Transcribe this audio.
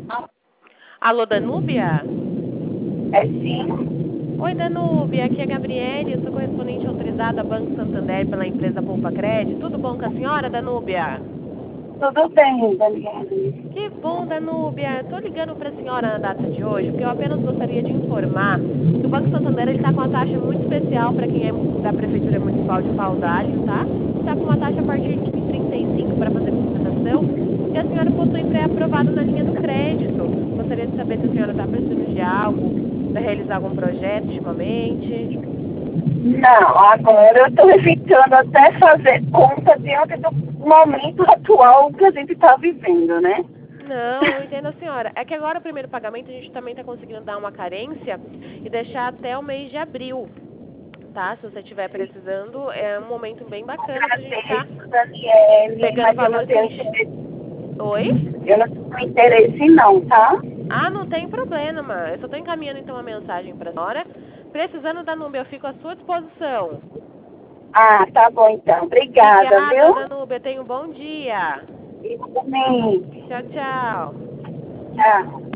Alô, Danúbia? É sim. Oi, Danúbia, aqui é a Gabriele, eu sou correspondente autorizada a Banco Santander pela empresa Poupa Crédito. Tudo bom com a senhora, Danúbia? Tudo bem, Daniela. Que bom, Danúbia. Estou ligando para a senhora na data de hoje, porque eu apenas gostaria de informar que o Banco Santander está com uma taxa muito especial para quem é da Prefeitura Municipal de Paudalho, tá? Está com uma taxa a partir de 35 para fazer contratação e a senhora possui pré-aprovado na linha do crédito. Gostaria de saber se a senhora está precisando de algo para realizar algum projeto ultimamente. Não, agora eu estou evitando até fazer conta diante do momento atual que a gente está vivendo, né? Não, eu entendo a senhora. É que agora o primeiro pagamento a gente também está conseguindo dar uma carência e deixar até o mês de abril, tá? Se você estiver precisando, é um momento bem bacana pra gente estar Agradeço, Daniele, pegando mas eu não valores tenho em... interesse. Oi? Eu não tenho interesse não, tá? Ah, não tem problema. Eu só tô encaminhando então uma mensagem pra senhora. Precisando da Núbia, eu fico à sua disposição. Ah, tá bom então. Obrigada, Obrigada, viu? Danúbia. Tenha um bom dia. Igualmente. Tchau, tchau. Tchau.